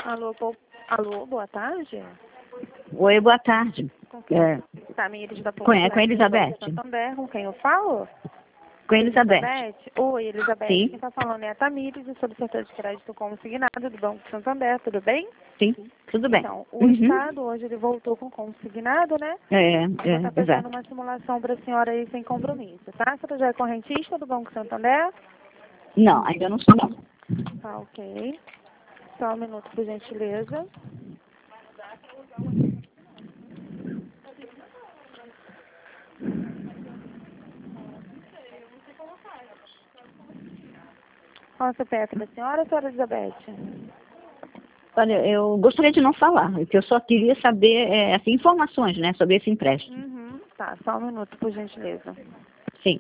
Alô, alô, boa tarde. Oi, boa tarde. Com quem? Tamires da Com a Elizabeth? Santander, com quem eu falo? Com a Elizabeth. Oi, Elizabeth. Sim. Quem está falando é a Tamires, eu sou do setor de crédito consignado do Banco Santander, tudo bem? Sim, tudo bem. Então, o Estado hoje ele voltou com consignado, né? Vou estar fazendo Exato. uma simulação para a senhora aí sem compromisso, tá? A senhora já é correntista do Banco Santander? Não, ainda não sou não. Tá, ok. Só um minuto, por gentileza. Qual é o CPF da senhora, senhora Elizabeth? Olha, eu gostaria de não falar, porque eu só queria saber assim, informações, né, sobre esse empréstimo. Tá, só um minuto, por gentileza. Sim.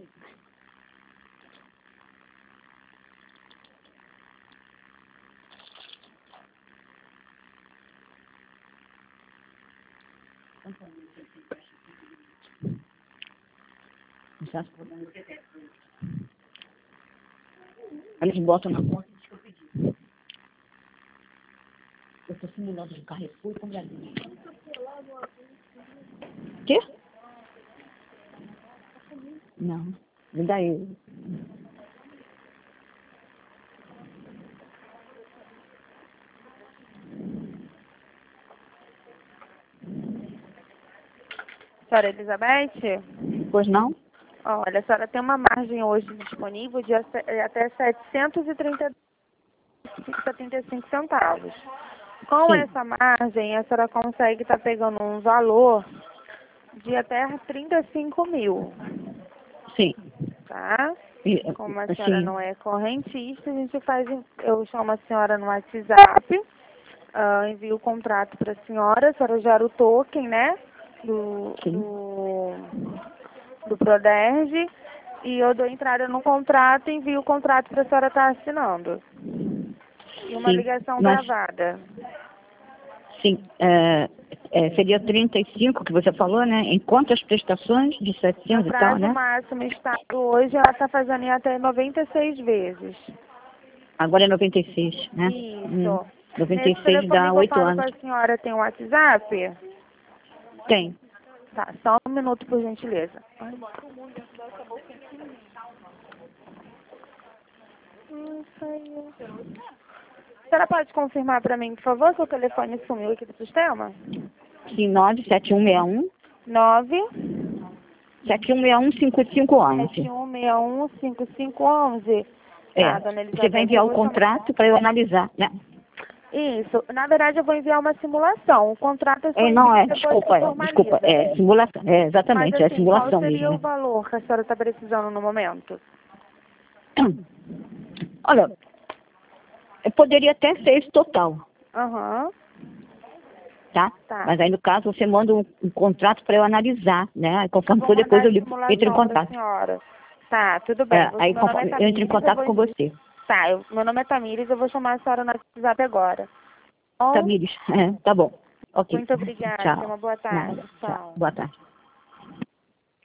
Eles botam na conta. Eu estou simulando de Carrefour com Brasil. Quê? Não. Me dá aí. Senhora Elizabeth? Pois não? Olha, a senhora tem uma margem hoje disponível de até 775 centavos. Com Sim. essa margem, a senhora consegue estar pegando um valor de até 35 mil, Sim. tá? E, Como a senhora assim, não é correntista, a gente faz, eu chamo a senhora no WhatsApp, envio o contrato para a senhora gera o token, né, sim. do Proderj, e eu dou entrada no contrato e envio o contrato para a senhora estar assinando. E uma Sim. ligação Mas, gravada. sim, seria 35 que você falou, né? Em quantas prestações de No 700 e tal, prazo né? máximo estado hoje, ela está fazendo em até 96 vezes. Agora é 96, né? Isso. Nesse 96 telefone dá que eu 8 falo com anos. a senhora, tem o WhatsApp? Tem. Tá, só um minuto, por gentileza. Saiu. A senhora pode confirmar para mim, por favor, se o telefone sumiu aqui do sistema? Sim, 97161 9 7161 5511. 7161 5511. Tá, dona Você vai Elizabeth, eu enviar o vou chamar. contrato para eu analisar, né? Isso. Na verdade, eu vou enviar uma simulação. O contrato é só Não, envio depois que desculpa, formaliza. simulação. Mas Exatamente, é assim, qual simulação seria o mesmo. valor que a senhora está precisando no momento? Olha, eu poderia até ser esse total, Aham. tá? Tá. Mas aí, no caso, você manda um contrato para eu analisar, né? Aí, conforme Vou for, mandar depois eu a entro em simulação para a contato. senhora. Tá, tudo bem. Aí, Meu nome é conforme, eu entro em Tamires, contato com você. Tá, meu nome é Tamires, eu vou chamar a senhora no WhatsApp agora. Bom, Tamires, tá bom. Ok. muito obrigada. Tenha Tchau. uma boa tarde. Nada. Tchau. Tchau. Boa tarde.